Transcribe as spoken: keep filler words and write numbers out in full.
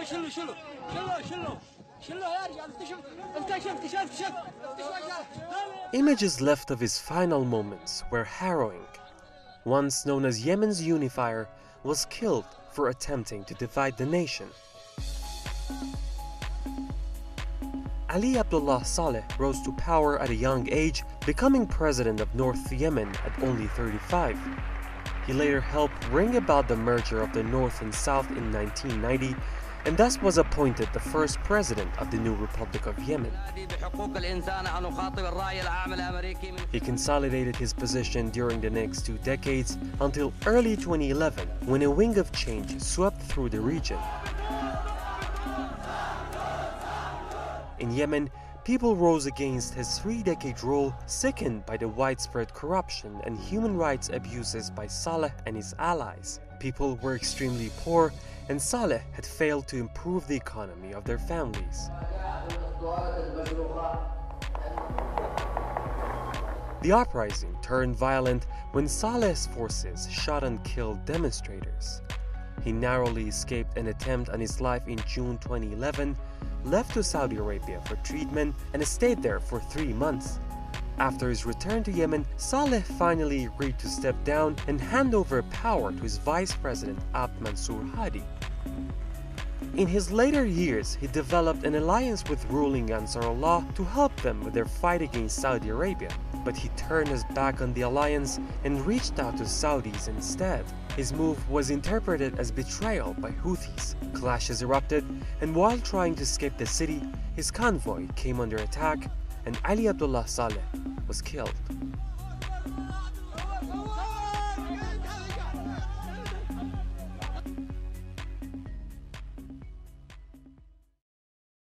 Images left of his final moments were harrowing. Once known as Yemen's unifier, was killed for attempting to divide the nation. Ali Abdullah Saleh rose to power at a young age, becoming president of North Yemen at only thirty-five. He later helped bring about the merger of the North and South in nineteen ninety, and thus was appointed the first president of the new Republic of Yemen. He consolidated his position during the next two decades until early twenty eleven, when a wing of change swept through the region. In Yemen, people rose against his three-decade rule, sickened by the widespread corruption and human rights abuses by Saleh and his allies. People were extremely poor, and Saleh had failed to improve the economy of their families. The uprising turned violent when Saleh's forces shot and killed demonstrators. He narrowly escaped an attempt on his life in June twenty eleven, left to Saudi Arabia for treatment, and stayed there for three months. After his return to Yemen, Saleh finally agreed to step down and hand over power to his vice president Abd Mansour Hadi. In his later years, he developed an alliance with ruling Ansarullah to help them with their fight against Saudi Arabia, but he turned his back on the alliance and reached out to Saudis instead. His move was interpreted as betrayal by Houthis. Clashes erupted, and while trying to escape the city, his convoy came under attack, and Ali Abdullah Saleh was killed.